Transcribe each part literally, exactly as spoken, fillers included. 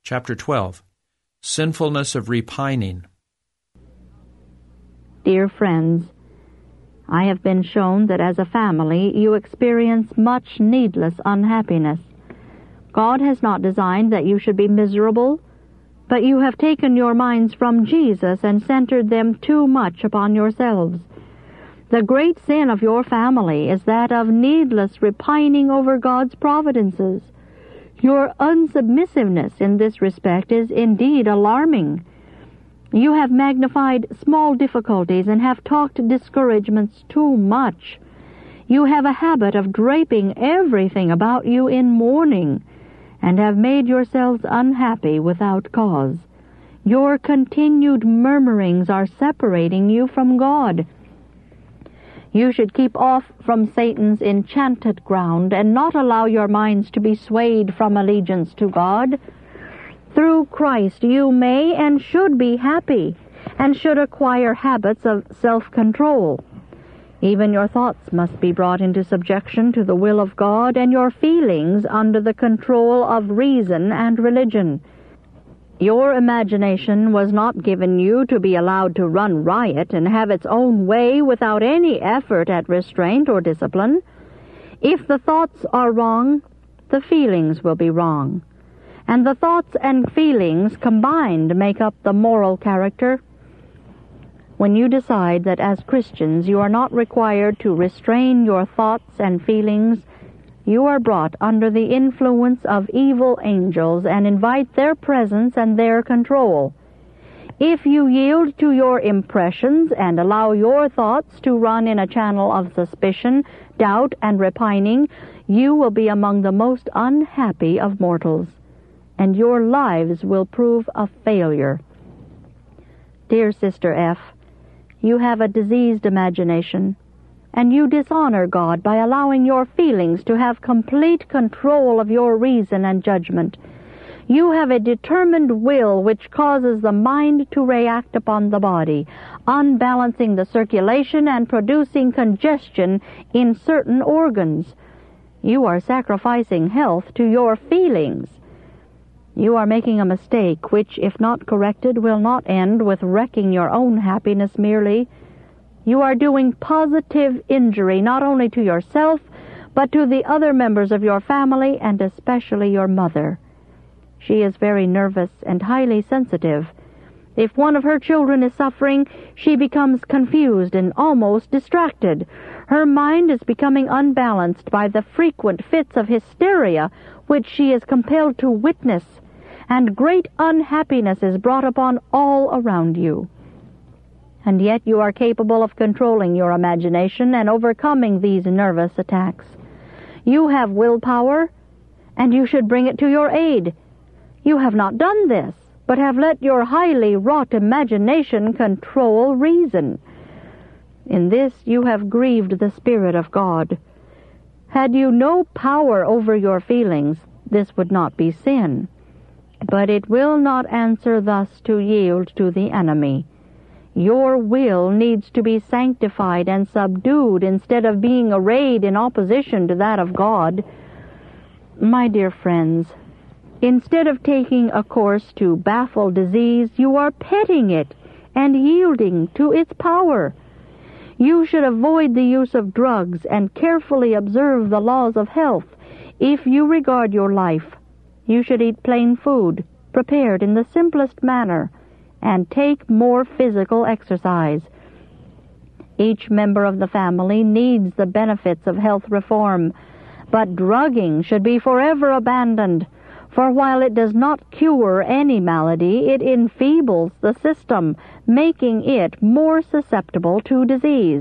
Chapter twelve. Sinfulness of Repining. Dear friends, I have been shown that as a family you experience much needless unhappiness. God has not designed that you should be miserable, but you have taken your minds from Jesus and centered them too much upon yourselves. The great sin of your family is that of needless repining over God's providences. Your unsubmissiveness in this respect is indeed alarming. You have magnified small difficulties and have talked discouragements too much. You have a habit of draping everything about you in mourning, and have made yourselves unhappy without cause. Your continued murmurings are separating you from God. You should keep off from Satan's enchanted ground and not allow your minds to be swayed from allegiance to God. Through Christ you may and should be happy, and should acquire habits of self-control. Even your thoughts must be brought into subjection to the will of God, and your feelings under the control of reason and religion. Your imagination was not given you to be allowed to run riot and have its own way without any effort at restraint or discipline. If the thoughts are wrong, the feelings will be wrong, and the thoughts and feelings combined make up the moral character. When you decide that as Christians you are not required to restrain your thoughts and feelings, you are brought under the influence of evil angels and invite their presence and their control. If you yield to your impressions and allow your thoughts to run in a channel of suspicion, doubt, and repining, you will be among the most unhappy of mortals, and your lives will prove a failure. Dear Sister F., you have a diseased imagination, and you dishonor God by allowing your feelings to have complete control of your reason and judgment. You have a determined will which causes the mind to react upon the body, unbalancing the circulation and producing congestion in certain organs. You are sacrificing health to your feelings. You are making a mistake which, if not corrected, will not end with wrecking your own happiness merely. You are doing positive injury not only to yourself, but to the other members of your family, and especially your mother. She is very nervous and highly sensitive. If one of her children is suffering, she becomes confused and almost distracted. Her mind is becoming unbalanced by the frequent fits of hysteria which she is compelled to witness, and great unhappiness is brought upon all around you. And yet you are capable of controlling your imagination and overcoming these nervous attacks. You have willpower, and you should bring it to your aid. You have not done this, but have let your highly wrought imagination control reason. In this you have grieved the Spirit of God. Had you no power over your feelings, this would not be sin. But it will not answer thus to yield to the enemy. Your will needs to be sanctified and subdued instead of being arrayed in opposition to that of God. My dear friends, instead of taking a course to baffle disease, you are petting it and yielding to its power. You should avoid the use of drugs and carefully observe the laws of health. If you regard your life, you should eat plain food, prepared in the simplest manner, and take more physical exercise. Each member of the family needs the benefits of health reform, but drugging should be forever abandoned, for while it does not cure any malady, it enfeebles the system, making it more susceptible to disease.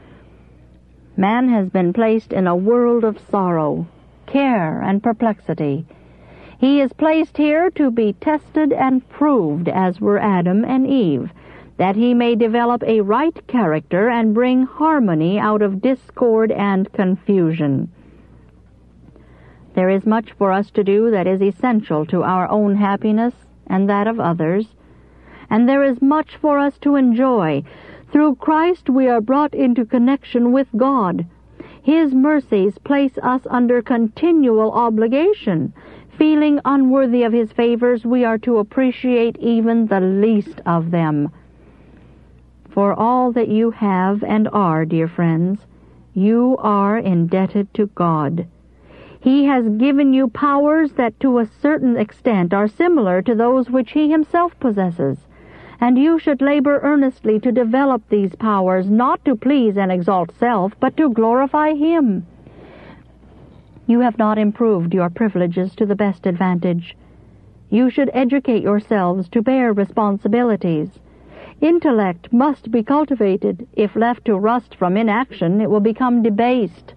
Man has been placed in a world of sorrow, care, and perplexity. He is placed here to be tested and proved, as were Adam and Eve, that he may develop a right character and bring harmony out of discord and confusion. There is much for us to do that is essential to our own happiness and that of others, and there is much for us to enjoy. Through Christ we are brought into connection with God. His mercies place us under continual obligation, feeling unworthy of his favors, we are to appreciate even the least of them. For all that you have and are, dear friends, you are indebted to God. He has given you powers that to a certain extent are similar to those which he himself possesses, and you should labor earnestly to develop these powers, not to please and exalt self, but to glorify him. You have not improved your privileges to the best advantage. You should educate yourselves to bear responsibilities. Intellect must be cultivated. If left to rust from inaction, it will become debased.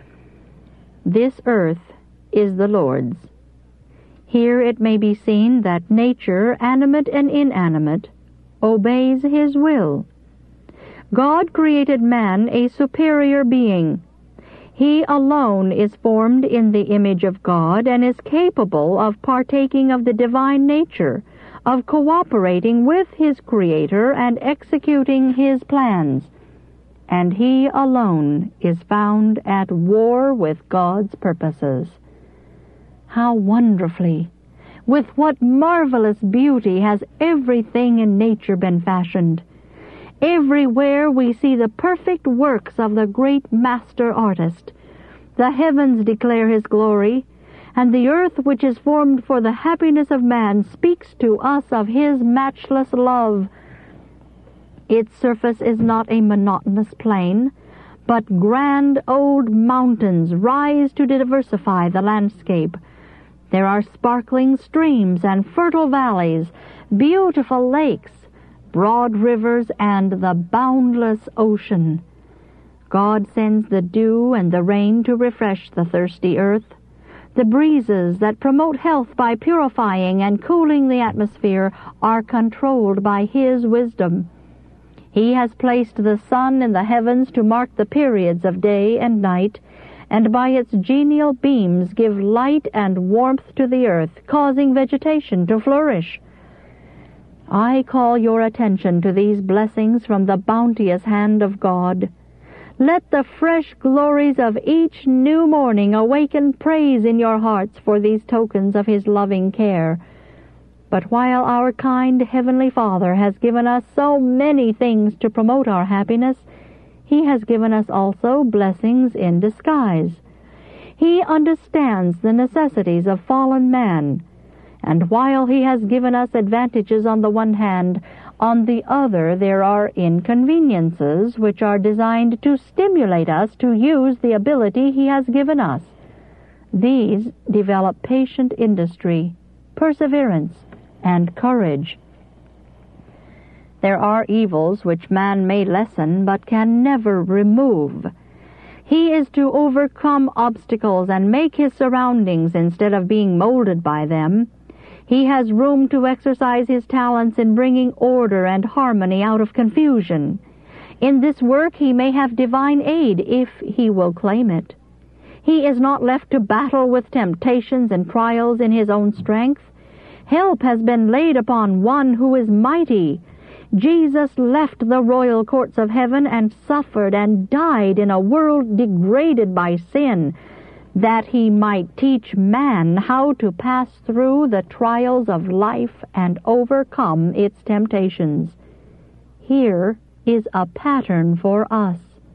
This earth is the Lord's. Here it may be seen that nature, animate and inanimate, obeys his will. God created man a superior being. He alone is formed in the image of God and is capable of partaking of the divine nature, of cooperating with his Creator and executing his plans. And he alone is found at war with God's purposes. How wonderfully, with what marvelous beauty has everything in nature been fashioned. Everywhere we see the perfect works of the great master artist. The heavens declare his glory, and the earth, which is formed for the happiness of man, speaks to us of his matchless love. Its surface is not a monotonous plain, but grand old mountains rise to diversify the landscape. There are sparkling streams and fertile valleys, beautiful lakes, broad rivers, and the boundless ocean. God sends the dew and the rain to refresh the thirsty earth. The breezes that promote health by purifying and cooling the atmosphere are controlled by his wisdom. He has placed the sun in the heavens to mark the periods of day and night, and by its genial beams give light and warmth to the earth, causing vegetation to flourish. I call your attention to these blessings from the bounteous hand of God. Let the fresh glories of each new morning awaken praise in your hearts for these tokens of his loving care. But while our kind Heavenly Father has given us so many things to promote our happiness, he has given us also blessings in disguise. He understands the necessities of fallen man, and while he has given us advantages on the one hand, on the other there are inconveniences which are designed to stimulate us to use the ability he has given us. These develop patient industry, perseverance, and courage. There are evils which man may lessen but can never remove. He is to overcome obstacles and make his surroundings instead of being molded by them. He has room to exercise his talents in bringing order and harmony out of confusion. In this work he may have divine aid if he will claim it. He is not left to battle with temptations and trials in his own strength. Help has been laid upon one who is mighty. Jesus left the royal courts of heaven and suffered and died in a world degraded by sin, that he might teach man how to pass through the trials of life and overcome its temptations. Here is a pattern for us.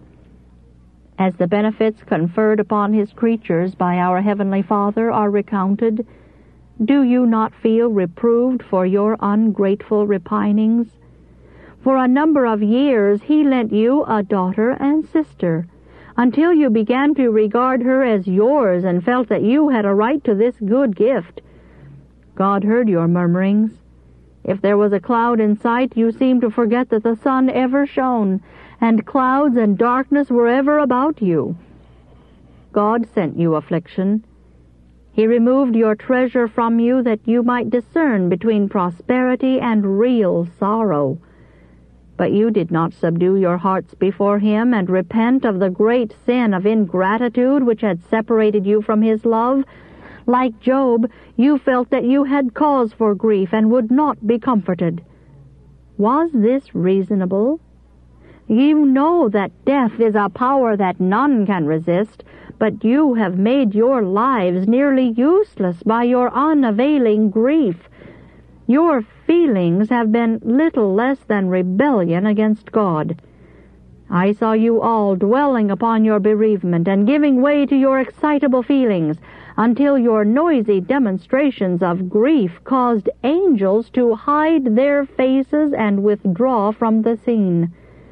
As the benefits conferred upon his creatures by our Heavenly Father are recounted, do you not feel reproved for your ungrateful repinings? For a number of years he lent you a daughter and sister, until you began to regard her as yours and felt that you had a right to this good gift. God heard your murmurings. If there was a cloud in sight, you seemed to forget that the sun ever shone, and clouds and darkness were ever about you. God sent you affliction. He removed your treasure from you that you might discern between prosperity and real sorrow. But you did not subdue your hearts before him and repent of the great sin of ingratitude which had separated you from his love. Like Job, you felt that you had cause for grief and would not be comforted. Was this reasonable? You know that death is a power that none can resist, but you have made your lives nearly useless by your unavailing grief. Your feelings have been little less than rebellion against God. I saw you all dwelling upon your bereavement and giving way to your excitable feelings until your noisy demonstrations of grief caused angels to hide their faces and withdraw from the scene.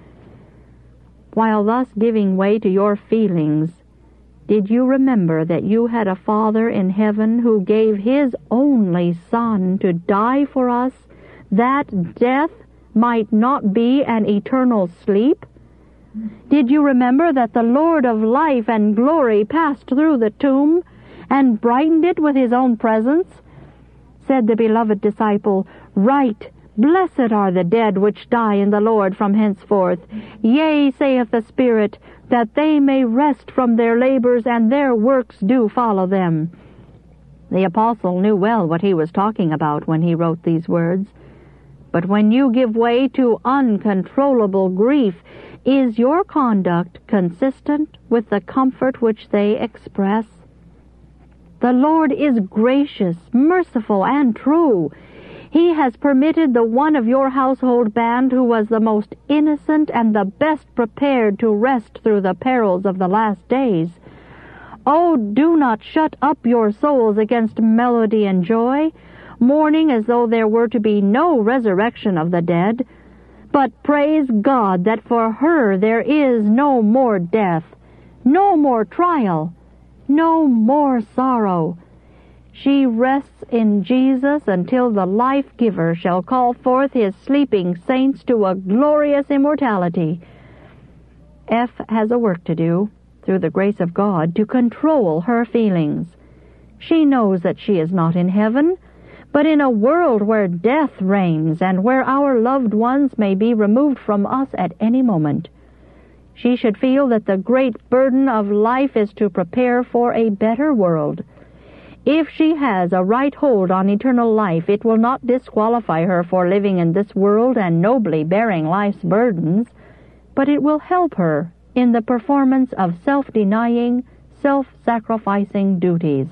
While thus giving way to your feelings, did you remember that you had a Father in heaven who gave His only Son to die for us, that death might not be an eternal sleep? Did you remember that the Lord of life and glory passed through the tomb and brightened it with His own presence? Said the beloved disciple, "Right, blessed are the dead which die in the Lord from henceforth. Yea, saith the Spirit, that they may rest from their labors, and their works do follow them." The apostle knew well what he was talking about when he wrote these words. But when you give way to uncontrollable grief, is your conduct consistent with the comfort which they express? The Lord is gracious, merciful, and true. He has permitted the one of your household band who was the most innocent and the best prepared to rest through the perils of the last days. Oh, do not shut up your souls against melody and joy, mourning as though there were to be no resurrection of the dead, but praise God that for her there is no more death, no more trial, no more sorrow. She rests in Jesus until the life-giver shall call forth His sleeping saints to a glorious immortality. F has a work to do, through the grace of God, to control her feelings. She knows that she is not in heaven, but in a world where death reigns and where our loved ones may be removed from us at any moment. She should feel that the great burden of life is to prepare for a better world. If she has a right hold on eternal life, it will not disqualify her for living in this world and nobly bearing life's burdens, but it will help her in the performance of self-denying, self-sacrificing duties.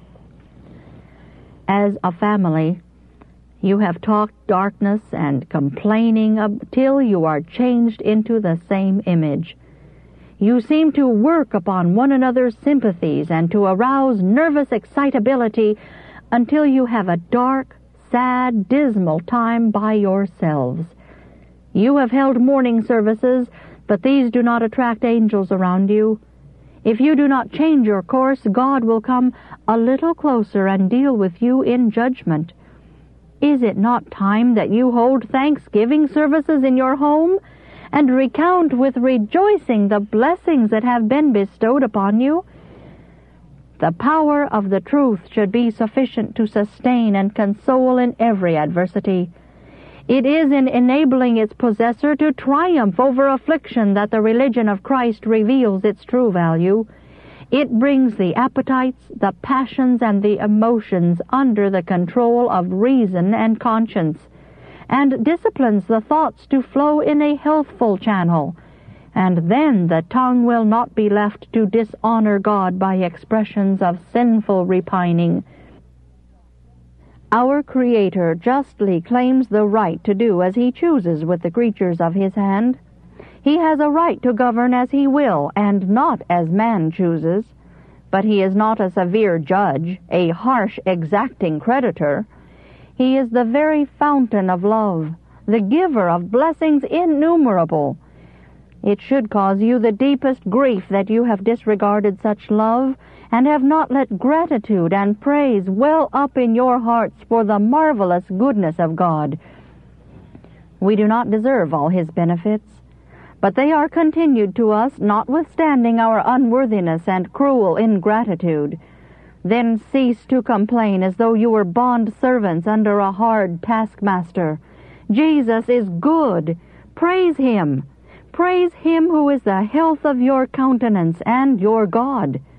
As a family, you have talked darkness and complaining until you are changed into the same image. You seem to work upon one another's sympathies and to arouse nervous excitability until you have a dark, sad, dismal time by yourselves. You have held morning services, but these do not attract angels around you. If you do not change your course, God will come a little closer and deal with you in judgment. Is it not time that you hold thanksgiving services in your home and recount with rejoicing the blessings that have been bestowed upon you? The power of the truth should be sufficient to sustain and console in every adversity. It is in enabling its possessor to triumph over affliction that the religion of Christ reveals its true value. It brings the appetites, the passions, and the emotions under the control of reason and conscience, and disciplines the thoughts to flow in a healthful channel, and then the tongue will not be left to dishonor God by expressions of sinful repining. Our Creator justly claims the right to do as He chooses with the creatures of His hand. He has a right to govern as He will, and not as man chooses. But He is not a severe judge, a harsh, exacting creditor. He is the very fountain of love, the giver of blessings innumerable. It should cause you the deepest grief that you have disregarded such love, and have not let gratitude and praise well up in your hearts for the marvelous goodness of God. We do not deserve all His benefits, but they are continued to us notwithstanding our unworthiness and cruel ingratitude. Then cease to complain as though you were bond servants under a hard taskmaster. Jesus is good. Praise Him. Praise Him who is the health of your countenance and your God.